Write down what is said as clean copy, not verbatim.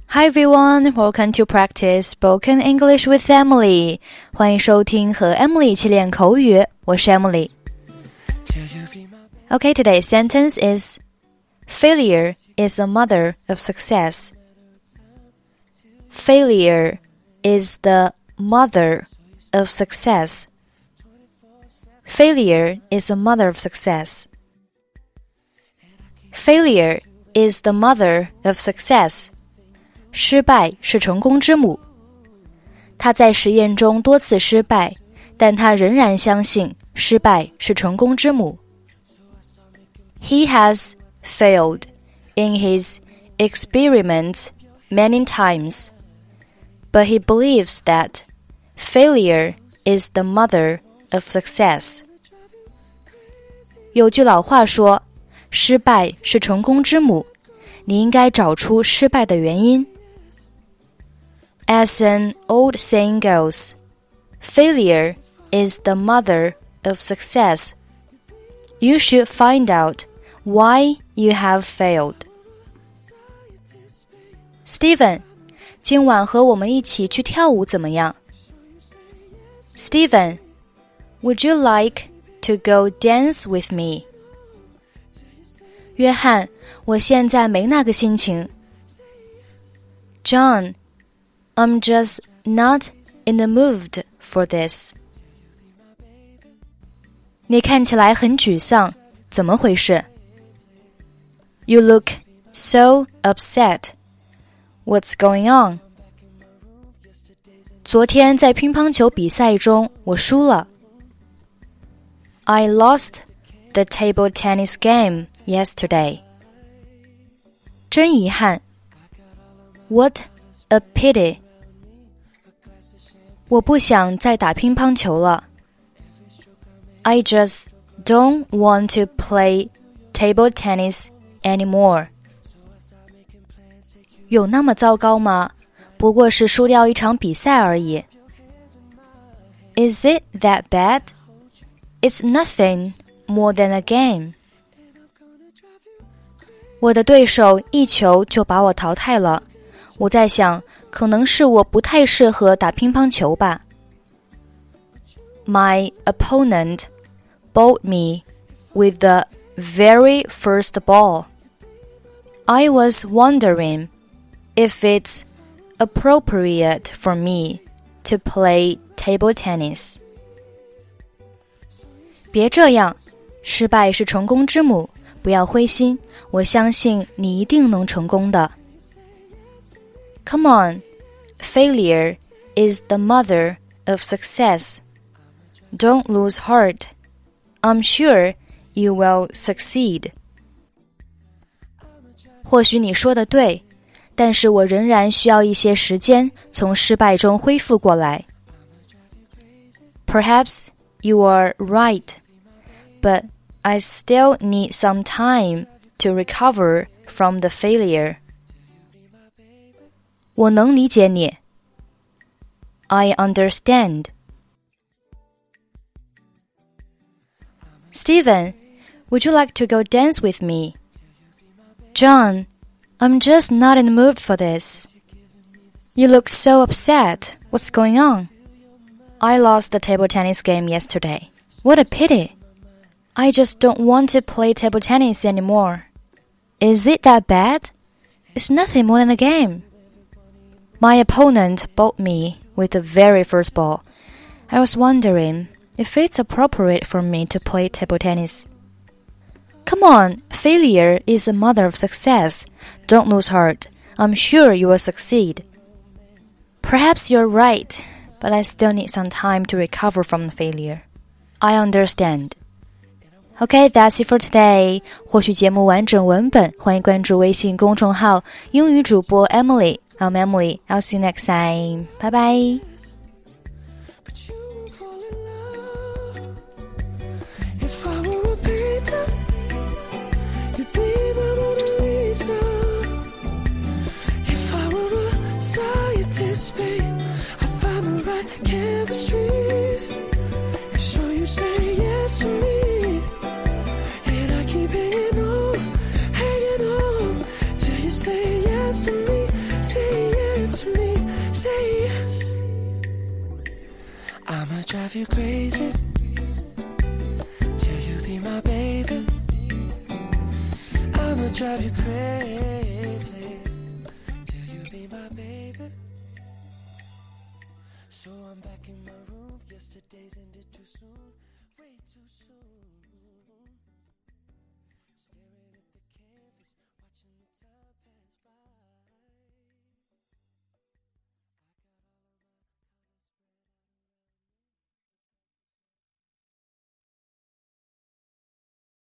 Hi everyone, welcome to practice spoken English with Emily. 欢迎收听和 Emily 一起练口语，我是 Emily. Okay, today's sentence is Failure is the mother of success. Failure is the mother of success. Failure is the mother of success. Failure is the mother of success. 失败是成功之母。他在实验中多次失败，但他仍然相信失败是成功之母。He has failed in his experiments many times, but he believes that failure is the mother of success. 有句老话说，失败是成功之母，你应该找出失败的原因。As an old saying goes, failure is the mother of success. You should find out why you have failed. Steven, 今晚和我们一起去跳舞怎么样？ Steven, would you like to go dance with me? 约翰，我现在没那个心情。John, I'm just not in the mood for this. 你看起来很沮丧，怎么回事？ You look so upset. What's going on? 昨天在乒乓球比赛中，我输了。I lost the table tennis game yesterday. 真遗憾。What a pity. 我不想再打乒乓球了。I just don't want to play table tennis anymore. 有那么糟糕吗？不过是输掉一场比赛而已。Is it that bad? It's nothing more than a game. 我的对手一球就把我淘汰了，我在想，可能是我不太适合打乒乓球吧。My opponent bowled me with the very first ball. I was wondering if it's appropriate for me to play table tennis. 别这样，失败是成功之母，不要灰心，我相信你一定能成功的。Come on, failure is the mother of success. Don't lose heart. I'm sure you will succeed. 或许你说的对，但是我仍然需要一些时间从失败中恢复过来。Perhaps you are right, but I still need some time to recover from the failure. 我能理解你。I understand. Steven, would you like to go dance with me? John, I'm just not in the mood for this. You look so upset. What's going on? I lost the table tennis game yesterday. What a pity. I just don't want to play table tennis anymore. Is it that bad? It's nothing more than a game. My opponent bowled me with the very first ball. I was wondering if it's appropriate for me to play table tennis. Come on, failure is the mother of success. Don't lose heart. I'm sure you will succeed. Perhaps you're right, but I still need some time to recover from the failure. I understand. Okay, that's it for today. 获取节目完整文本，欢迎关注微信公众号英语主播 Emily. I'm Emily. I'll see you next time. Bye bye. Say drive you crazy till you be my baby. I'ma drive you crazy till you be my baby. So I'm back in my room. Yesterday's ended too soon, way too soon.